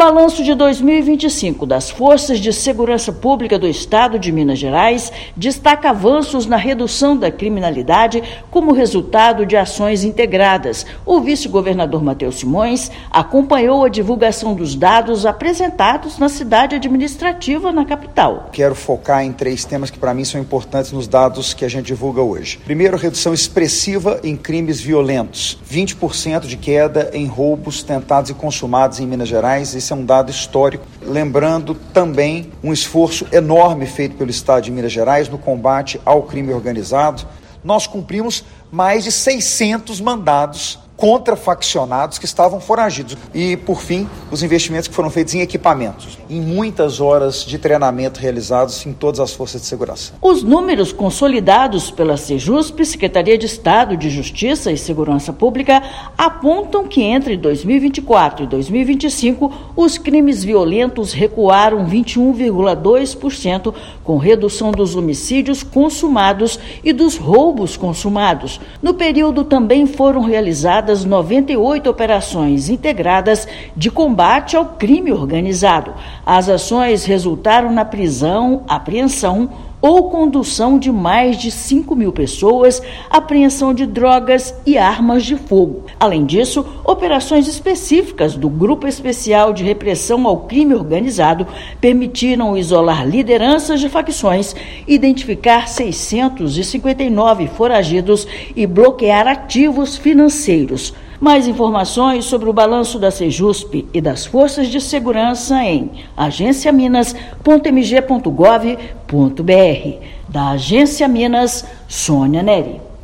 balanço de 2025 das Forças de Segurança Pública do Estado de Minas Gerais destaca avanços na redução da criminalidade como resultado de ações integradas. O vice-governador Matheus Simões acompanhou a divulgação dos dados apresentados na cidade administrativa na capital. Quero focar em 3 temas que para mim são importantes nos dados que a gente divulga hoje. Primeiro, redução expressiva em crimes violentos. 20% de queda em roubos tentados e consumados em Minas Gerais. Esse é um dado histórico. Lembrando também um esforço enorme feito pelo Estado de Minas Gerais no combate ao crime organizado. Nós cumprimos mais de 600 mandados contra faccionados que estavam foragidos. E, por fim, os investimentos que foram feitos em equipamentos, em muitas horas de treinamento realizados em todas as forças de segurança. Os números consolidados pela Sejusp, Secretaria de Estado de Justiça e Segurança Pública, apontam que entre 2024 e 2025, os crimes violentos recuaram 21,2%, com redução dos homicídios consumados e dos roubos consumados. No período também foram realizadas 98 operações integradas de combate ao crime organizado. As ações resultaram na prisão, apreensão ou condução de mais de 5.000 pessoas, apreensão de drogas e armas de fogo. Além disso, operações específicas do Grupo Especial de Repressão ao Crime Organizado permitiram isolar lideranças de facções, identificar 659 foragidos e bloquear ativos financeiros. Mais informações sobre o balanço da Sejusp e das Forças de Segurança em agenciaminas.mg.gov.br. Da Agência Minas, Sônia Neri.